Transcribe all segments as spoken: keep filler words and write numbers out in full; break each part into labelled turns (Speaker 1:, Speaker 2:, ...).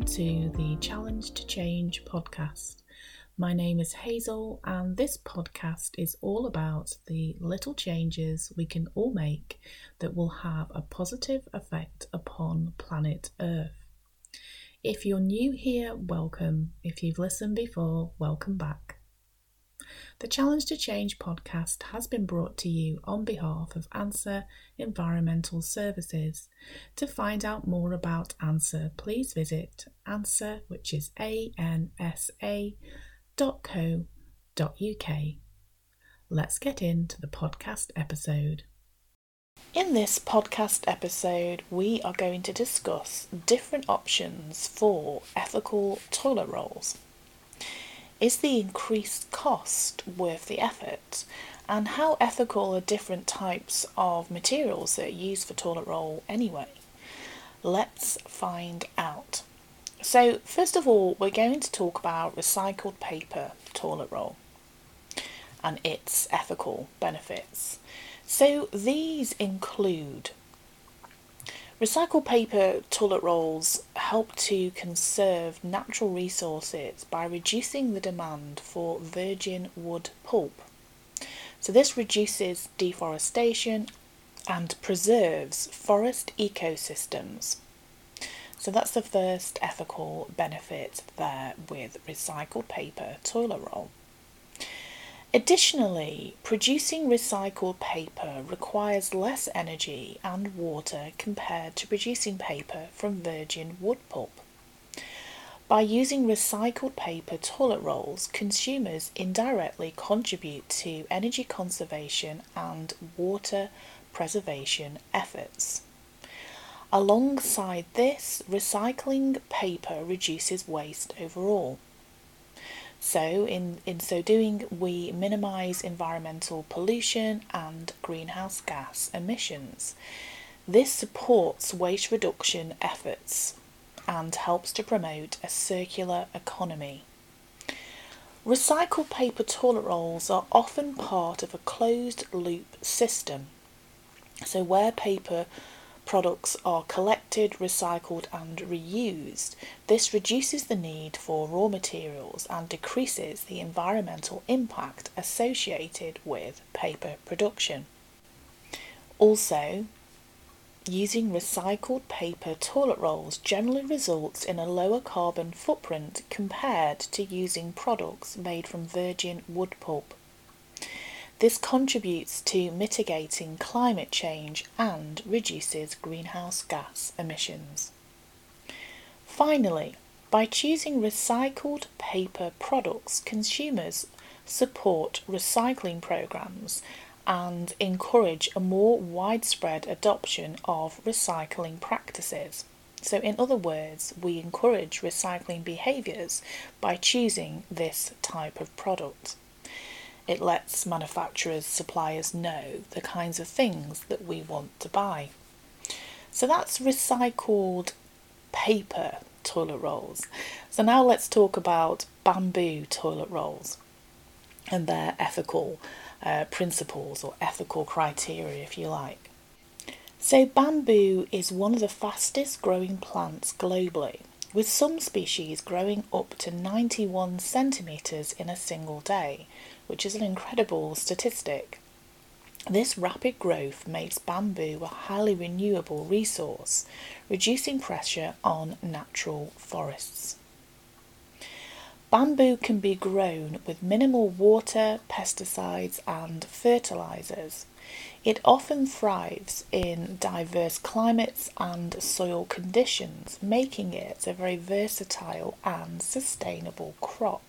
Speaker 1: to the Challenge to Change podcast. My name is Hazel, and this podcast is all about the little changes we can all make that will have a positive effect upon planet Earth. If you're new here, welcome. If you've listened before, welcome back. The Challenge to Change podcast has been brought to you on behalf of ANSA Environmental Services. To find out more about ANSA, please visit ANSA, which is A N S A dot co dot U K. Let's get into the podcast episode. In this podcast episode, we are going to discuss different options for ethical toilet rolls. Is the increased cost worth the effort? And how ethical are different types of materials that are used for toilet roll anyway? Let's find out. So first of all, we're going to talk about recycled paper toilet roll and its ethical benefits. So these include recycled paper toilet rolls help to conserve natural resources by reducing the demand for virgin wood pulp. So this reduces deforestation and preserves forest ecosystems. So that's the first ethical benefit there with recycled paper toilet roll. Additionally, producing recycled paper requires less energy and water compared to producing paper from virgin wood pulp. By using recycled paper toilet rolls, consumers indirectly contribute to energy conservation and water preservation efforts. Alongside this, recycling paper reduces waste overall. So in, in so doing, we minimise environmental pollution and greenhouse gas emissions. This supports waste reduction efforts and helps to promote a circular economy. Recycled paper toilet rolls are often part of a closed-loop system, so where paper products are collected, recycled and reused. This reduces the need for raw materials and decreases the environmental impact associated with paper production. Also, using recycled paper toilet rolls generally results in a lower carbon footprint compared to using products made from virgin wood pulp. This contributes to mitigating climate change and reduces greenhouse gas emissions. Finally, by choosing recycled paper products, consumers support recycling programs and encourage a more widespread adoption of recycling practices. So in other words, we encourage recycling behaviours by choosing this type of product. It lets manufacturers, suppliers know the kinds of things that we want to buy. So that's recycled paper toilet rolls. So now let's talk about bamboo toilet rolls and their ethical uh, principles or ethical criteria, if you like. So bamboo is one of the fastest growing plants globally, with some species growing up to ninety-one centimetres in a single day, which is an incredible statistic. This rapid growth makes bamboo a highly renewable resource, reducing pressure on natural forests. Bamboo can be grown with minimal water, pesticides and fertilisers. It often thrives in diverse climates and soil conditions, making it a very versatile and sustainable crop.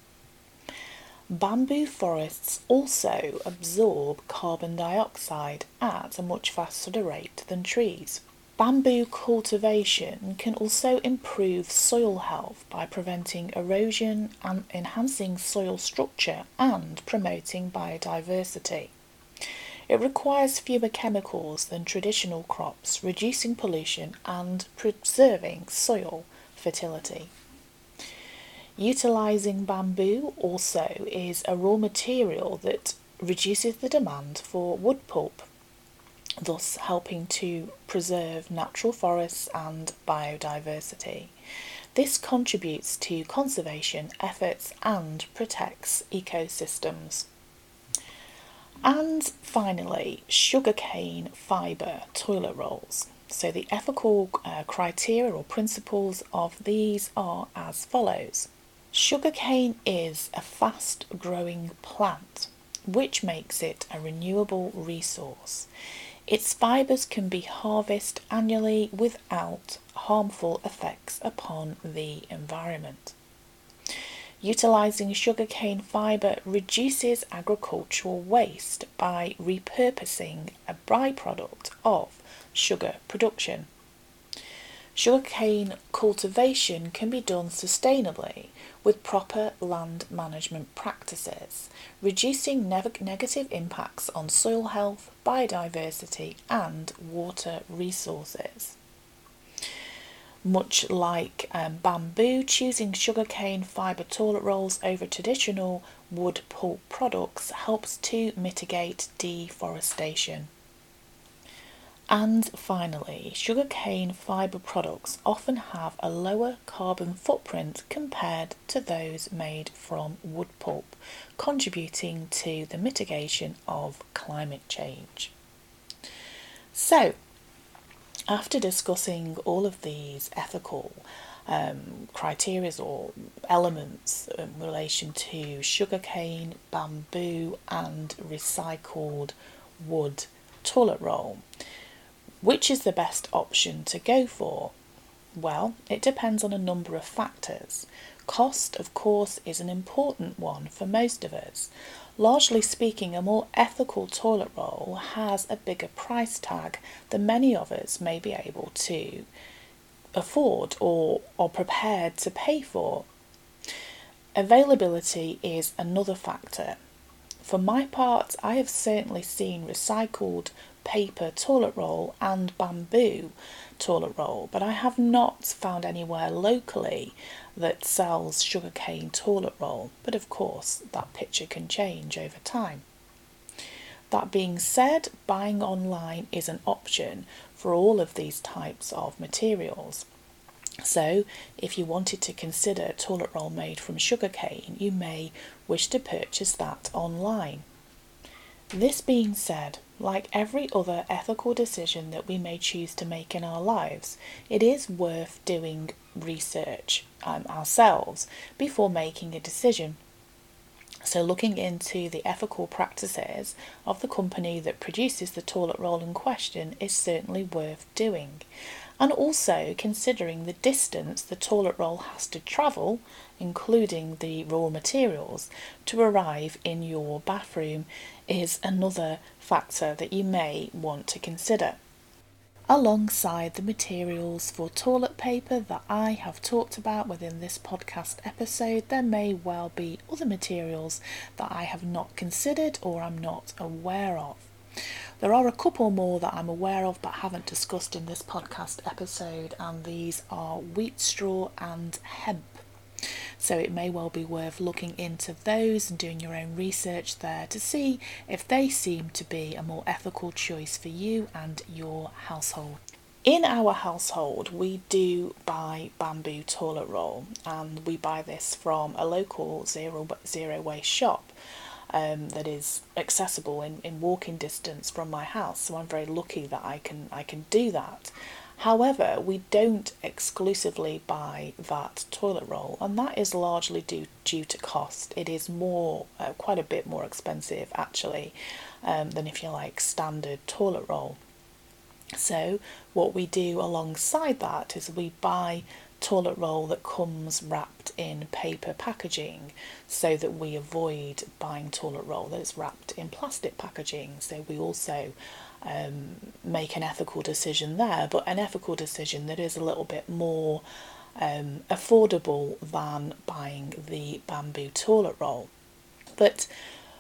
Speaker 1: Bamboo forests also absorb carbon dioxide at a much faster rate than trees. Bamboo cultivation can also improve soil health by preventing erosion and enhancing soil structure and promoting biodiversity. It requires fewer chemicals than traditional crops, reducing pollution and preserving soil fertility. Utilising bamboo also is a raw material that reduces the demand for wood pulp, thus helping to preserve natural forests and biodiversity. This contributes to conservation efforts and protects ecosystems. And finally, sugarcane fibre toilet rolls. So the ethical uh, criteria or principles of these are as follows. Sugarcane is a fast-growing plant, which makes it a renewable resource. Its fibres can be harvested annually without harmful effects upon the environment. Utilising sugarcane fibre reduces agricultural waste by repurposing a byproduct of sugar production. Sugarcane cultivation can be done sustainably with proper land management practices, reducing ne- negative impacts on soil health, biodiversity and water resources. Much like um, bamboo, choosing sugarcane fibre toilet rolls over traditional wood pulp products helps to mitigate deforestation. And finally, sugarcane fibre products often have a lower carbon footprint compared to those made from wood pulp, contributing to the mitigation of climate change. So, after discussing all of these ethical um, criteria or elements in relation to sugarcane, bamboo and recycled wood toilet roll, which is the best option to go for? Well, it depends on a number of factors. Cost, of course, is an important one for most of us. Largely speaking, a more ethical toilet roll has a bigger price tag than many of us may be able to afford or are prepared to pay for. Availability is another factor. For my part, I have certainly seen recycled paper toilet roll and bamboo toilet roll, but I have not found anywhere locally that sells sugarcane toilet roll. But of course, that picture can change over time. That being said, buying online is an option for all of these types of materials. So, if you wanted to consider a toilet roll made from sugarcane, you may wish to purchase that online. This being said, like every other ethical decision that we may choose to make in our lives, it is worth doing research um, ourselves before making a decision. So looking into the ethical practices of the company that produces the toilet roll in question is certainly worth doing. And also considering the distance the toilet roll has to travel, including the raw materials, to arrive in your bathroom is another factor that you may want to consider. Alongside the materials for toilet paper that I have talked about within this podcast episode, there may well be other materials that I have not considered or I'm not aware of. There are a couple more that I'm aware of but haven't discussed in this podcast episode, and these are wheat straw and hemp. So it may well be worth looking into those and doing your own research there to see if they seem to be a more ethical choice for you and your household. In our household, we do buy bamboo toilet roll, and we buy this from a local zero zero waste shop um, that is accessible in, in walking distance from my house. So I'm very lucky that I can I can do that. However, we don't exclusively buy that toilet roll, and that is largely due, due to cost. It is more, uh, quite a bit more expensive actually, um, than if you like standard toilet roll. So what we do alongside that is we buy toilet roll that comes wrapped in paper packaging, so that we avoid buying toilet roll that is wrapped in plastic packaging. So we also um, make an ethical decision there, but an ethical decision that is a little bit more um, affordable than buying the bamboo toilet roll. But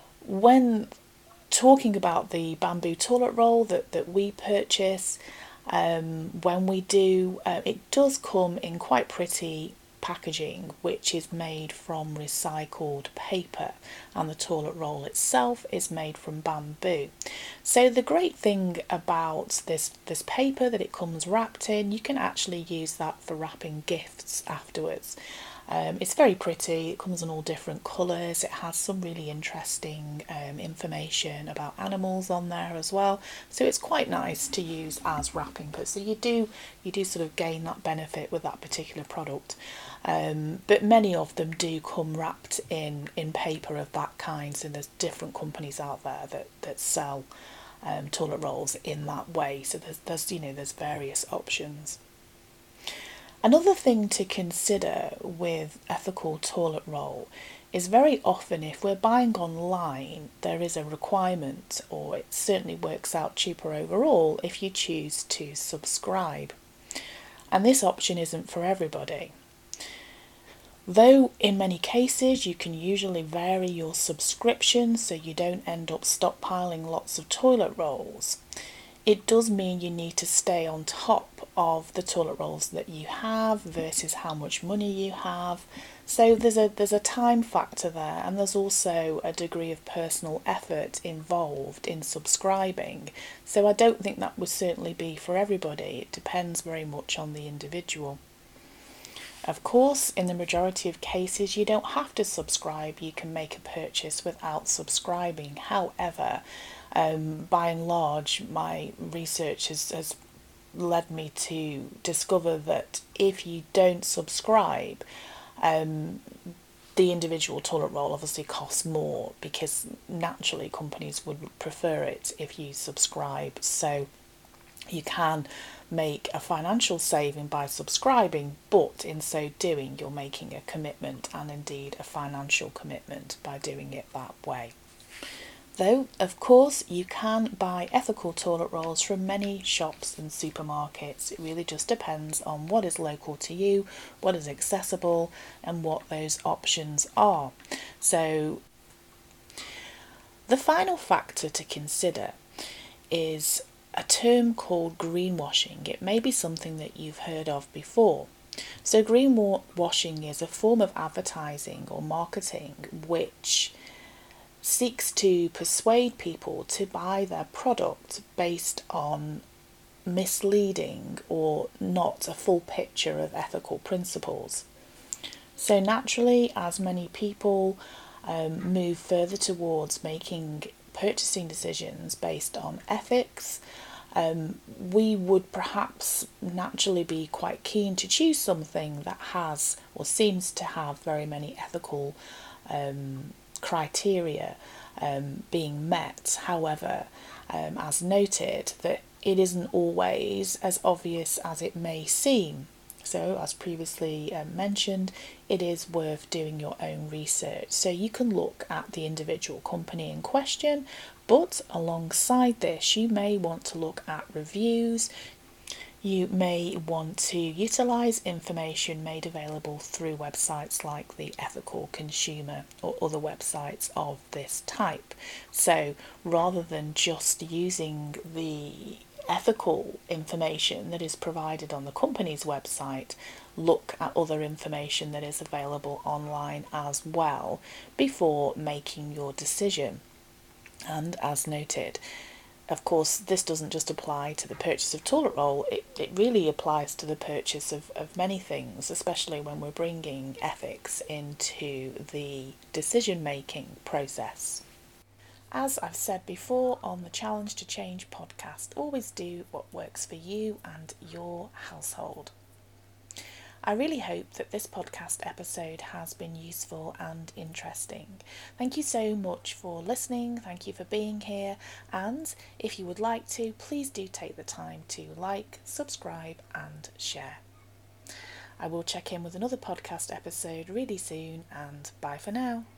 Speaker 1: when talking about the bamboo toilet roll that, that we purchase, um, when we do, uh, it does come in quite pretty packaging which is made from recycled paper, and the toilet roll itself is made from bamboo. So the great thing about this this paper that it comes wrapped in, you can actually use that for wrapping gifts afterwards. Um, it's very pretty, it comes in all different colours, it has some really interesting um, information about animals on there as well, so it's quite nice to use as wrapping paper. So you do you do sort of gain that benefit with that particular product, um, but many of them do come wrapped in, in paper of that kind, so there's different companies out there that, that sell um, toilet rolls in that way, so there's, there's you know there's various options. Another thing to consider with ethical toilet roll is very often if we're buying online, there is a requirement, or it certainly works out cheaper overall if you choose to subscribe. And this option isn't for everybody. Though in many cases you can usually vary your subscription so you don't end up stockpiling lots of toilet rolls, it does mean you need to stay on top of the toilet rolls that you have versus how much money you have. So there's a there's a time factor there, and there's also a degree of personal effort involved in subscribing. So I don't think that would certainly be for everybody. It depends very much on the individual. Of course, in the majority of cases, you don't have to subscribe. You can make a purchase without subscribing. However, um, by and large, my research has, has led me to discover that if you don't subscribe, um, the individual toilet roll obviously costs more, because naturally companies would prefer it if you subscribe. So you can make a financial saving by subscribing, but in so doing you're making a commitment, and indeed a financial commitment, by doing it that way. Though, of course, you can buy ethical toilet rolls from many shops and supermarkets. It really just depends on what is local to you, what is accessible, and what those options are. So the final factor to consider is a term called greenwashing. It may be something that you've heard of before. So greenwashing is a form of advertising or marketing which seeks to persuade people to buy their product based on misleading or not a full picture of ethical principles. So naturally, as many people um, move further towards making purchasing decisions based on ethics, um, we would perhaps naturally be quite keen to choose something that has or seems to have very many ethical um, criteria um, being met. However, um, as noted, that it isn't always as obvious as it may seem. So, as previously um, mentioned, it is worth doing your own research. So you can look at the individual company in question, but alongside this, you may want to look at reviews. You may want to utilise information made available through websites like the Ethical Consumer or other websites of this type. So rather than just using the ethical information that is provided on the company's website, look at other information that is available online as well before making your decision. And as noted, of course, this doesn't just apply to the purchase of toilet roll, it, it really applies to the purchase of, of many things, especially when we're bringing ethics into the decision-making process. As I've said before on the Challenge to Change podcast, always do what works for you and your household. I really hope that this podcast episode has been useful and interesting. Thank you so much for listening, thank you for being here, and if you would like to, please do take the time to like, subscribe and share. I will check in with another podcast episode really soon, and bye for now.